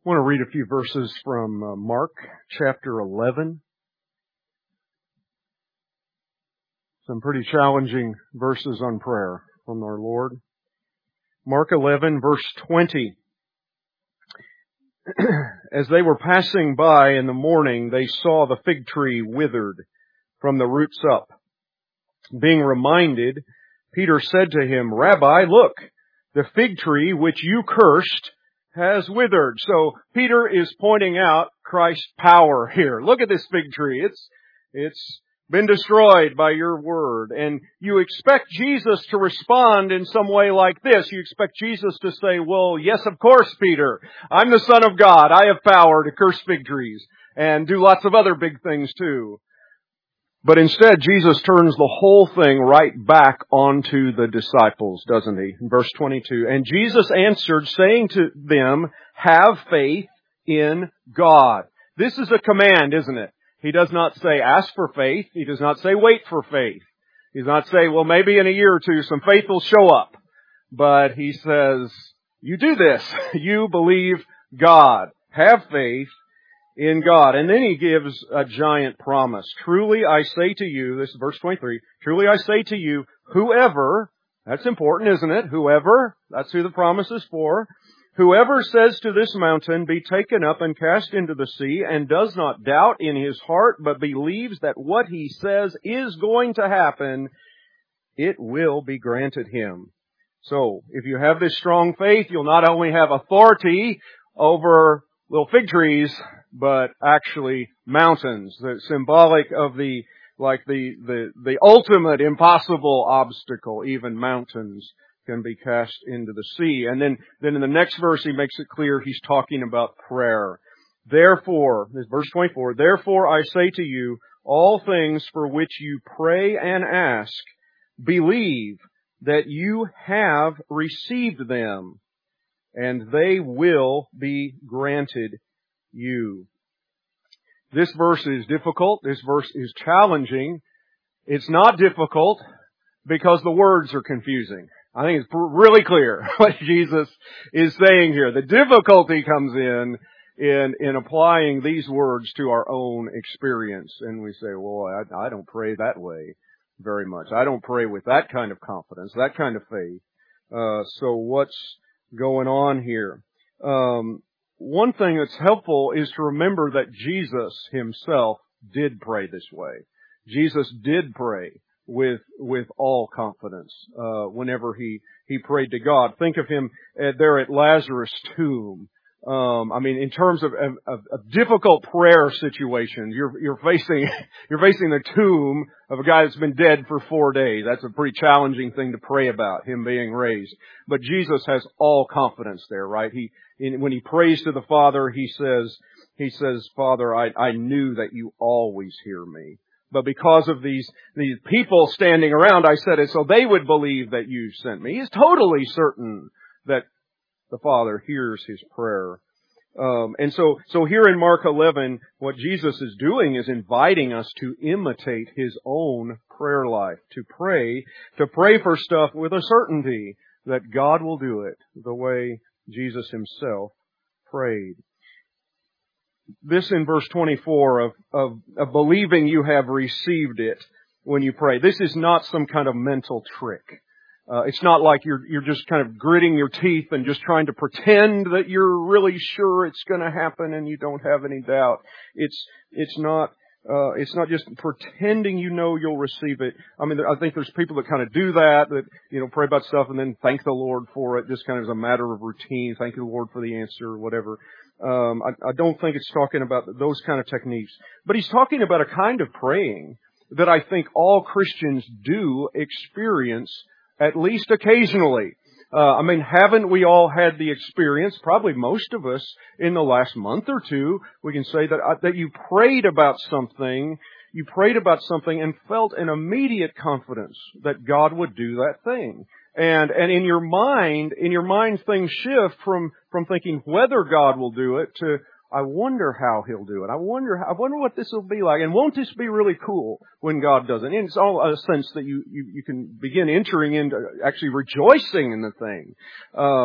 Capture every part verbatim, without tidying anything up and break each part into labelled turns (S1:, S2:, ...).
S1: I want to read a few verses from uh, Mark chapter eleven. Some pretty challenging verses on prayer from our Lord. Mark eleven, verse twenty. As they were passing by in the morning, they saw the fig tree withered from the roots up. Being reminded, Peter said to him, "Rabbi, look, the fig tree which you cursed has withered." So Peter is pointing out Christ's power here. Look at this fig tree. It's, it's been destroyed by your word. And you expect Jesus to respond in some way like this. You expect Jesus to say, "Well, yes, of course, Peter. I'm the Son of God. I have power to curse fig trees and do lots of other big things too." But instead, Jesus turns the whole thing right back onto the disciples, doesn't he? In verse twenty-two, "And Jesus answered, saying to them, have faith in God." This is a command, isn't it? He does not say, ask for faith. He does not say, wait for faith. He does not say, well, maybe in a year or two, some faith will show up. But he says, you do this. You believe God. Have faith in God. And then he gives a giant promise. "Truly I say to you," this is verse twenty-three, "Truly I say to you, whoever," that's important, isn't it? Whoever, that's who the promise is for. "Whoever says to this mountain, be taken up and cast into the sea, and does not doubt in his heart, but believes that what he says is going to happen, it will be granted him." So, if you have this strong faith, you'll not only have authority over little fig trees, but actually mountains. They're symbolic of the, like the, the, the ultimate impossible obstacle. Even mountains can be cast into the sea. And then, then in the next verse he makes it clear he's talking about prayer. "Therefore," this is verse twenty-four, "Therefore I say to you, all things for which you pray and ask, believe that you have received them, and they will be granted you." This verse is difficult. This verse is challenging. It's not difficult because the words are confusing. I think it's really clear what Jesus is saying here. The difficulty comes in, in, in applying these words to our own experience. And we say, well, I, I don't pray that way very much. I don't pray with that kind of confidence, that kind of faith. Uh, so what's going on here? Um, One thing that's helpful is to remember that Jesus himself did pray this way. Jesus did pray with with all confidence uh, whenever he he prayed to God. Think of him uh, there at Lazarus' tomb. Um, I mean, in terms of, of, of difficult prayer situations, you're you're facing you're facing the tomb of a guy that's been dead for four days. That's a pretty challenging thing to pray about, him being raised. But Jesus has all confidence there, right? He in, when he prays to the Father, he says he says, "Father, I I knew that you always hear me, but because of these these people standing around, I said it so they would believe that you sent me." He's totally certain that the Father hears his prayer. Um, and so, so here in Mark eleven, what Jesus is doing is inviting us to imitate his own prayer life, to pray, to pray for stuff with a certainty that God will do it the way Jesus himself prayed. This in verse twenty-four of, of, of believing you have received it when you pray. This is not some kind of mental trick. Uh, it's not like you're you're just kind of gritting your teeth and just trying to pretend that you're really sure it's going to happen and you don't have any doubt. It's it's not uh, it's not just pretending you know you'll receive it. I mean, I think there's people that kind of do that, that you know pray about stuff and then thank the Lord for it, just kind of as a matter of routine. Thank the Lord for the answer or whatever. Um, I, I don't think it's talking about those kind of techniques, but he's talking about a kind of praying that I think all Christians do experience, at least occasionally. Uh, I mean, haven't we all had the experience, probably most of us, in the last month or two, we can say that, uh, that you prayed about something, you prayed about something and felt an immediate confidence that God would do that thing. And, and in your mind, in your mind things shift from, from thinking whether God will do it to, I wonder how he'll do it. I wonder how, I wonder what this will be like. And won't this be really cool when God does it? And it's all a sense that you, you, you can begin entering into actually rejoicing in the thing. Um,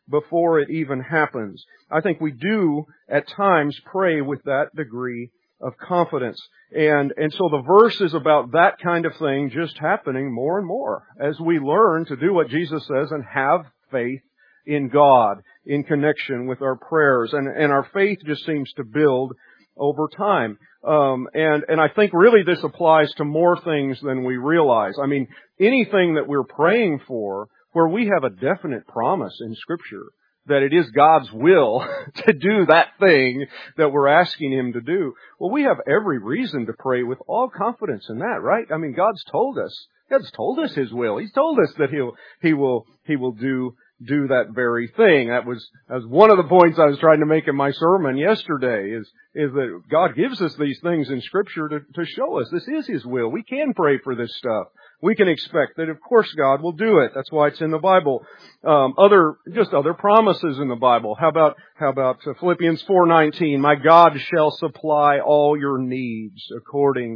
S1: before it even happens. I think we do at times pray with that degree of confidence. And, and so the verse is about that kind of thing just happening more and more as we learn to do what Jesus says and have faith in God in connection with our prayers. And, and our faith just seems to build over time. Um, and, and I think really this applies to more things than we realize. I mean, anything that we're praying for where we have a definite promise in Scripture that it is God's will to do that thing that we're asking Him to do. Well, we have every reason to pray with all confidence in that, right? I mean, God's told us. God's told us His will. He's told us that He'll, He will, He will do, do that very thing. That was, that was one of the points I was trying to make in my sermon yesterday is, is that God gives us these things in Scripture to, to show us this is His will. We can pray for this stuff. We can expect that, of course, God will do it. That's why it's in the Bible. Um, other, just other promises in the Bible. How about, how about Philippians four nineteen? My God shall supply all your needs according,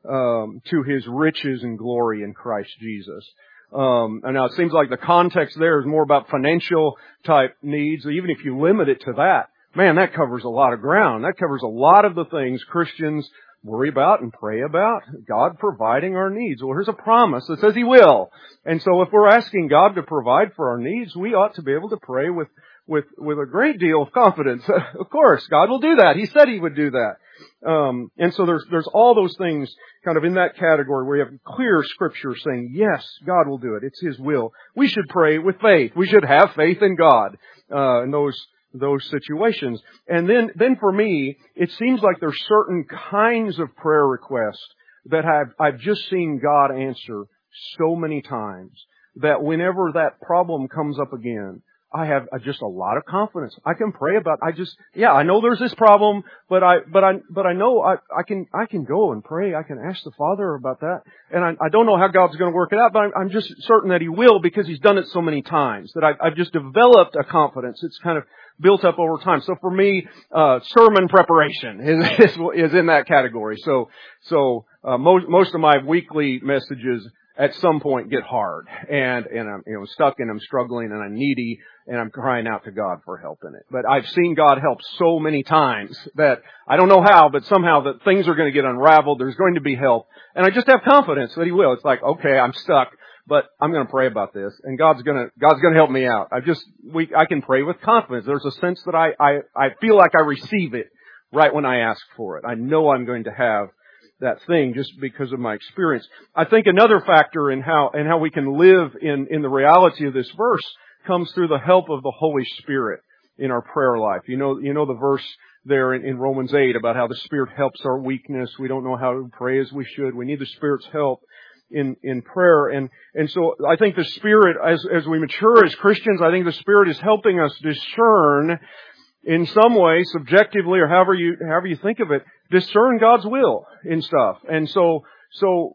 S1: um, to His riches and glory in Christ Jesus. Um, and now it seems like the context there is more about financial type needs. Even if you limit it to that, man, that covers a lot of ground. That covers a lot of the things Christians worry about and pray about, God providing our needs. Well, here's a promise that says He will. And so if we're asking God to provide for our needs, we ought to be able to pray with, with, with a great deal of confidence. Of course, God will do that. He said He would do that. Um, and so there's, there's all those things kind of in that category where you have clear Scripture saying, yes, God will do it. It's His will. We should pray with faith. We should have faith in God, uh, in those those situations. And then, then for me, it seems like there's certain kinds of prayer requests that I've, I've just seen God answer so many times that whenever that problem comes up again, I have just a lot of confidence. I can pray about, I just, yeah, I know there's this problem, but I, but I, but I know I, I can, I can go and pray. I can ask the Father about that. And I, I don't know how God's going to work it out, but I'm, I'm just certain that He will because He's done it so many times that I've, I've just developed a confidence. It's kind of built up over time. So for me, uh, sermon preparation is, is, is in that category. So, so, uh, most, most of my weekly messages at some point get hard and, and I'm, you know, stuck and I'm struggling and I'm needy and I'm crying out to God for help in it. But I've seen God help so many times that I don't know how, but somehow that things are going to get unraveled. There's going to be help. And I just have confidence that He will. It's like, okay, I'm stuck, but I'm going to pray about this and God's going to, God's going to help me out. I just, we, I can pray with confidence. There's a sense that I, I, I feel like I receive it right when I ask for it. I know I'm going to have that thing just because of my experience. I think another factor in how, in how we can live in, in the reality of this verse comes through the help of the Holy Spirit in our prayer life. You know, you know the verse there in, in Romans eight about how the Spirit helps our weakness. We don't know how to pray as we should. We need the Spirit's help in, in prayer. And, and so I think the Spirit, as, as we mature as Christians, I think the Spirit is helping us discern in some way, subjectively, or however you, however you think of it, discern God's will in stuff. And so, so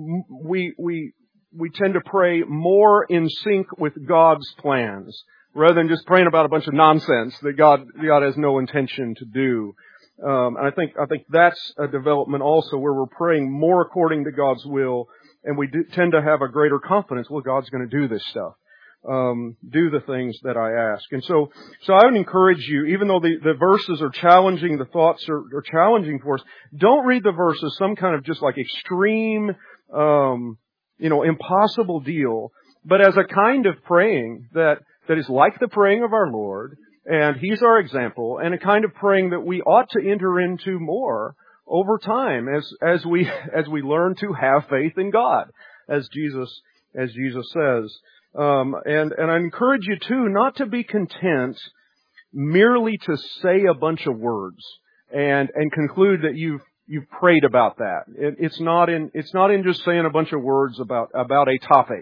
S1: we, we, we tend to pray more in sync with God's plans rather than just praying about a bunch of nonsense that God, God has no intention to do. Um, and I think, I think that's a development also where we're praying more according to God's will and we do, tend to have a greater confidence, well, God's going to do this stuff. Um, do the things that I ask. And so, so I would encourage you, even though the, the verses are challenging, the thoughts are, are challenging for us, don't read the verse as some kind of just like extreme, um, you know, impossible deal, but as a kind of praying that, that is like the praying of our Lord, and He's our example, and a kind of praying that we ought to enter into more over time as, as we, as we learn to have faith in God, as Jesus, as Jesus says. Um, and, and I encourage you too not to be content merely to say a bunch of words and, and conclude that you've, you've prayed about that. It, it's not in, it's not in just saying a bunch of words about, about a topic.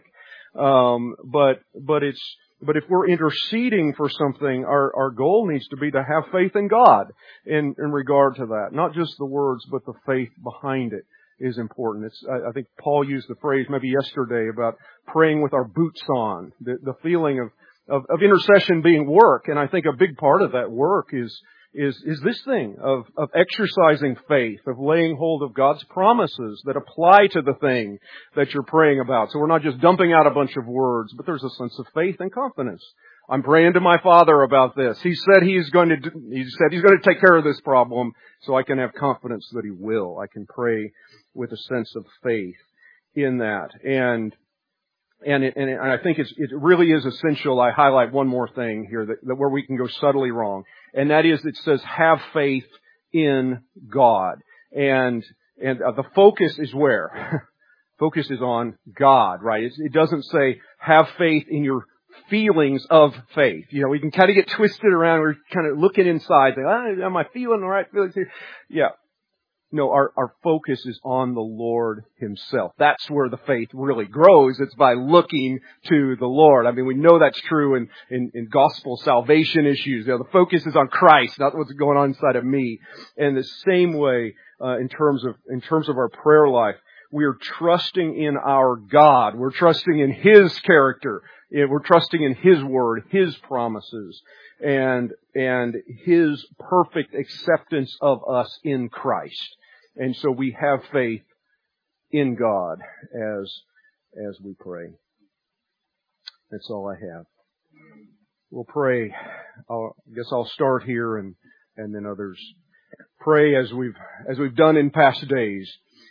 S1: Um, but, but it's, but if we're interceding for something, our, our goal needs to be to have faith in God in, in regard to that. Not just the words, but the faith behind it is important. It's, I, I think Paul used the phrase maybe yesterday about praying with our boots on, the, the feeling of, of, of intercession being work. And I think a big part of that work is, is, is this thing of, of exercising faith, of laying hold of God's promises that apply to the thing that you're praying about. So we're not just dumping out a bunch of words, but there's a sense of faith and confidence I'm praying to my Father about this. He said He's going to, do, He said He's going to take care of this problem, so I can have confidence that He will. I can pray with a sense of faith in that. And, and, it, and I think it's, it really is essential. I highlight one more thing here that, that where we can go subtly wrong. And that is, it says, have faith in God. And, and uh, the focus is where? Focus is on God, right? It's, it doesn't say, have faith in your feelings of faith. You know, we can kind of get twisted around. We're kind of looking inside. Say, ah, am I feeling the right feelings here? Yeah. No, our, our focus is on the Lord Himself. That's where the faith really grows. It's by looking to the Lord. I mean, we know that's true in, in, in gospel salvation issues. You know, the focus is on Christ, not what's going on inside of me. And the same way, uh, in terms of, in terms of our prayer life, we are trusting in our God. We're trusting in His character. We're trusting in His Word, His promises, and, and His perfect acceptance of us in Christ. And so we have faith in God as, as we pray. That's all I have. We'll pray. I'll, I guess I'll start here and, and then others pray as we've, as we've done in past days.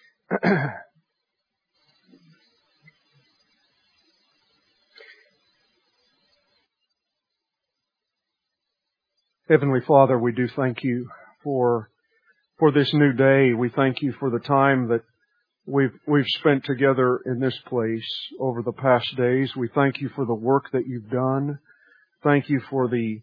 S1: Heavenly Father, we do thank You for for this new day. We thank You for the time that we've we've spent together in this place over the past days. We thank You for the work that You've done. Thank You for the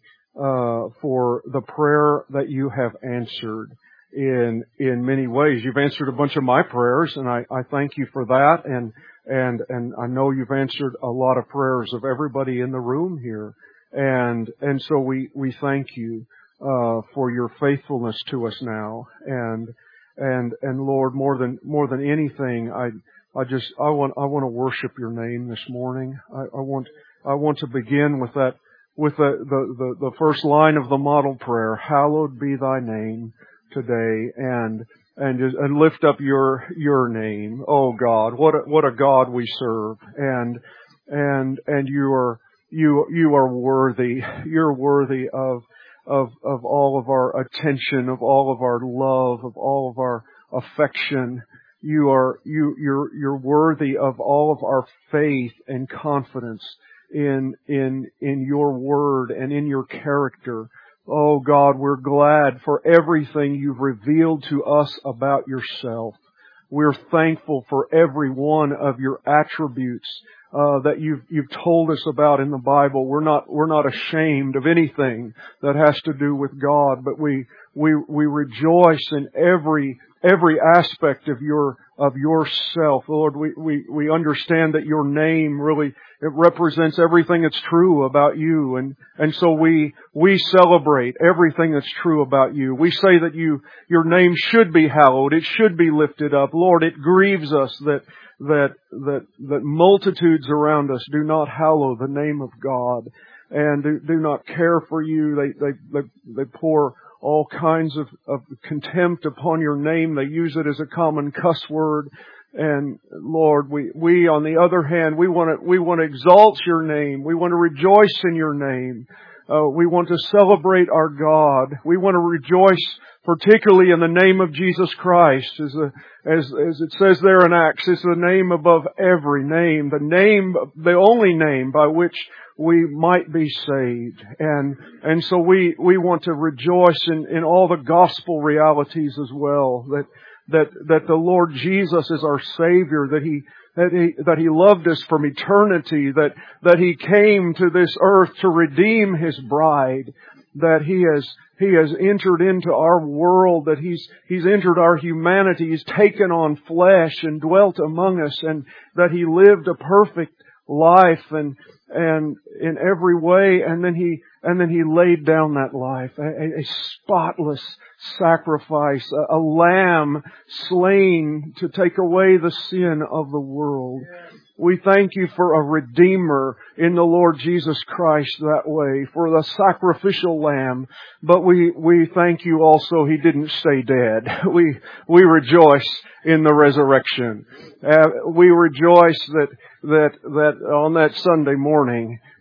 S1: uh for the prayer that You have answered in in many ways. You've answered a bunch of my prayers, and I, I thank You for that. And and and I know You've answered a lot of prayers of everybody in the room here. And, and so we, we thank You, uh, for Your faithfulness to us now. And, and, and Lord, more than, more than anything, I, I just, I want, I want to worship Your name this morning. I, I want, I want to begin with that, with the, the, the, the first line of the model prayer, hallowed be Thy name today, and, and, and lift up Your, Your name. Oh God, what a, what a God we serve. And, and, and You are, You, you are worthy. You're worthy of, of, of all of our attention, of all of our love, of all of our affection. You are, you, you're, you're worthy of all of our faith and confidence in, in, in Your Word and in Your character. Oh God, we're glad for everything You've revealed to us about Yourself. We're thankful for every one of Your attributes uh, that you've you've told us about in the Bible. We're not we're not ashamed of anything that has to do with God, but we we we rejoice in every every aspect of your of yourself, Lord. We we we understand that Your name really it represents everything that's true about You, and and so we we celebrate everything that's true about You. We say that you Your name should be hallowed, it should be lifted up, Lord. It grieves us that that that that multitudes around us do not hallow the name of God and do, do not care for You. They they they, they pour all kinds of, of contempt upon Your name. They use it as a common cuss word. And Lord, we, we on the other hand, we want to, we want to exalt Your name. We want to rejoice in Your name. Uh, we want to celebrate our God. We want to rejoice particularly in the name of Jesus Christ. As, a, as, as it says there in Acts, it's the name above every name. The name, the only name by which we might be saved. And, and so we, we want to rejoice in, in all the gospel realities as well. That, that, that the Lord Jesus is our Savior, that He, that He, that He loved us from eternity, that, that He came to this earth to redeem His bride, that He has, He has entered into our world, that He's, He's entered our humanity, He's taken on flesh and dwelt among us, and that He lived a perfect life and, and in every way, and then He, and then He laid down that life, a, a spotless sacrifice, a, a lamb slain to take away the sin of the world. We thank You for a Redeemer in the Lord Jesus Christ that way, for the sacrificial lamb. But we, we thank You also He didn't stay dead. We, we rejoice in the resurrection. Uh, we rejoice that, that, that on that Sunday morning,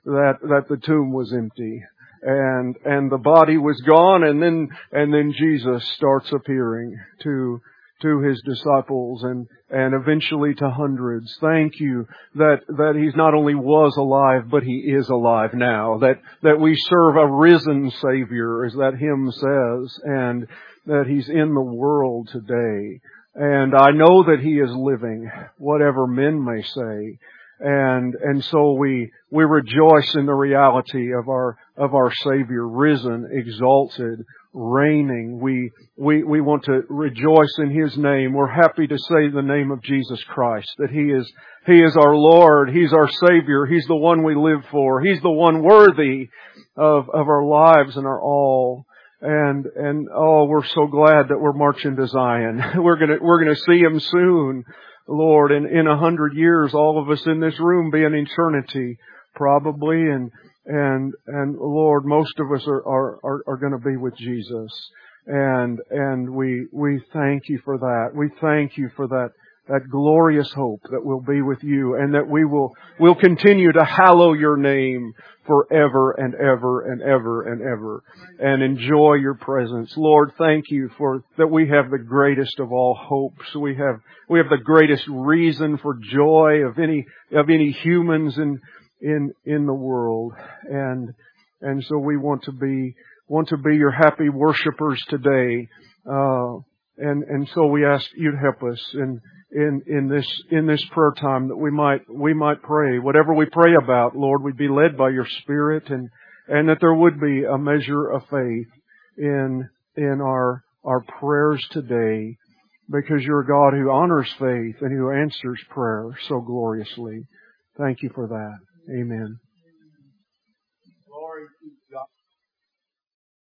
S1: that, that the tomb was empty. And, and the body was gone, and then, and then Jesus starts appearing to, to His disciples and, and eventually to hundreds. Thank you that, that He's not only was alive, but He is alive now. That, that we serve a risen Savior, as that hymn says, and that He's in the world today. And I know that He is living, whatever men may say. And, and so we, we rejoice in the reality of our, of our Savior, risen, exalted, reigning. We, we, we want to rejoice in His name. We're happy to say the name of Jesus Christ, that He is, He is our Lord. He's our Savior. He's the one we live for. He's the one worthy of, of our lives and our all. And, and, oh, we're so glad that we're marching to Zion. We're gonna, we're gonna see Him soon. Lord, in, in a hundred years, all of us in this room be an eternity, probably, and, and, and Lord, most of us are, are, are, are gonna be with Jesus. And, and we, we thank You for that. We thank You for that, that glorious hope that we'll be with You, and that we will, will continue to hallow Your name forever and ever and ever and ever, and enjoy Your presence. Lord, thank You for that we have the greatest of all hopes. We have, we have the greatest reason for joy of any, of any humans in, in, in the world. And, and so we want to be, want to be Your happy worshipers today. Uh, and, and so we ask You to help us in, in, in this, in this prayer time, that we might, we might pray. Whatever we pray about, Lord, we'd be led by Your Spirit, and, and that there would be a measure of faith in, in our, our prayers today, because You're a God who honors faith and who answers prayer so gloriously. Thank You for that. Amen.